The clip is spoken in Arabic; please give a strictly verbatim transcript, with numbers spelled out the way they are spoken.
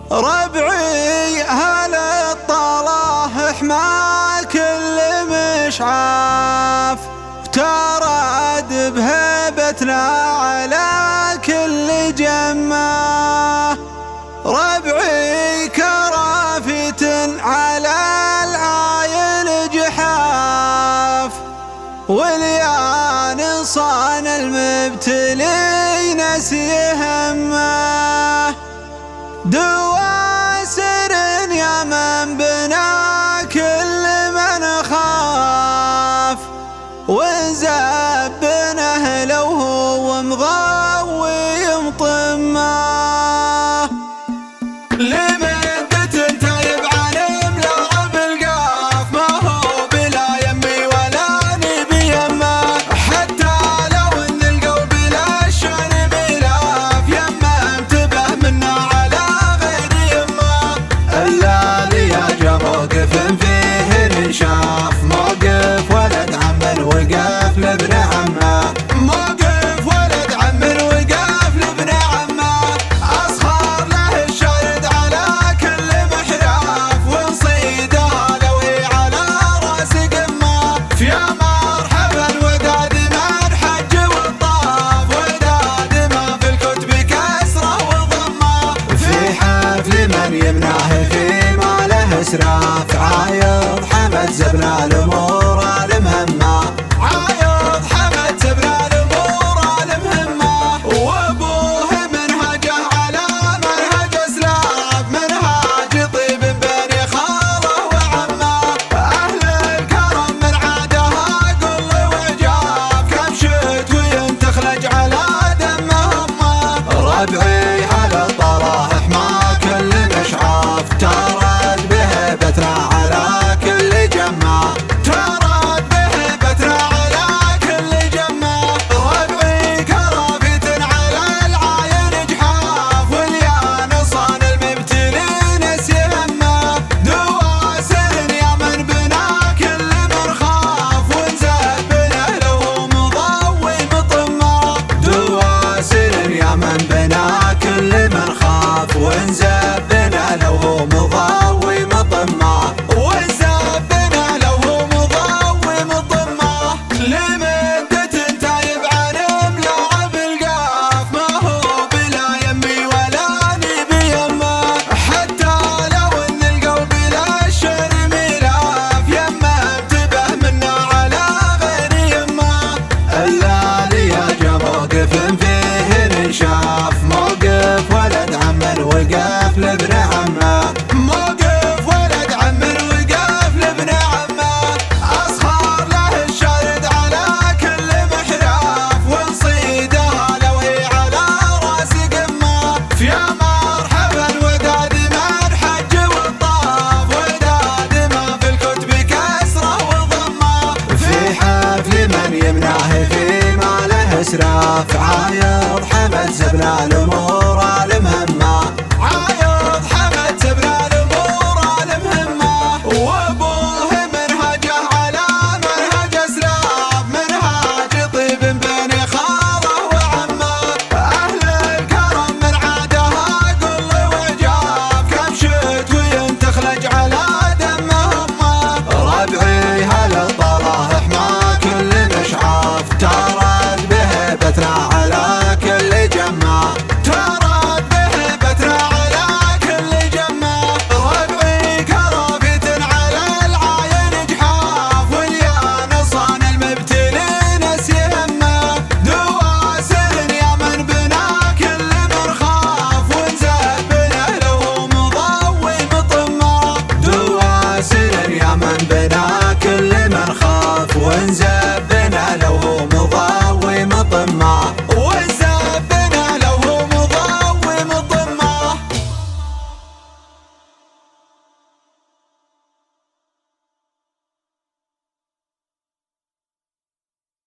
ربعي هل الطلاه حما كل مشعاف، تراد بهيبتنا على كل جماه. ربعي كرافة على العاين جحاف، واليان صان المبتلين سيهمه. دواسر يا من بنا كل من خاف، وزبنه لو هو مضوي مطماه. لمدة تايب علم لعب القاف، ما هو بلا يمي ولا نبي يمه. حتى لو ان القلب لا الشعر بلاف، يمه انتبه منا على غير يمه. الليالي يا جا موقف فيه انشاف، موقف ولد عم وقف لابن عمه. موقف ولد عم وقف لابن عمه، اصهر له الشرد على كل محراف، ونصيده لو هي على راس قمه. فيا مرحبا وداد من حج والطاف، وداد ما في الكتب كسره وضمه. في حفل من يمنعه في ما له اسراف، عايض حمد زبنا الامور المهمه. عايض حمد زبنا الامور المهمه، وابوه منهجه على منهج اسلاف، منهج طيب بين خاله وعمه. اهل الكرم من عادها قل وجاف، كم شت وينتخلج على دمهم. ربعي على الطلاه حما كل مشعاف، ترد بهيبتنا على كل جمه. ترد بهيبتنا على كل جمه. ربعي كرافة على العاين جحاف، واليان صان المبتلين سيهمه. دواسر يا من بنا كل من خاف، ونزبنه لو مضوي مطمه. دواسر يا من بنا كل من خاف، ونزبنه لو مضوي مطمه. ونزبنه لو مضوي مطمه. لمدة تايب علم لعب القاف، ما هو بلا يمي ولا نبي يمه. حتى لو ان القلب لا الشعر ملاف، يمه انتبه منا على غير يمه. الليالي يا جا موقف فيه انشاف، موقف ولد عم وقف لابن عمه.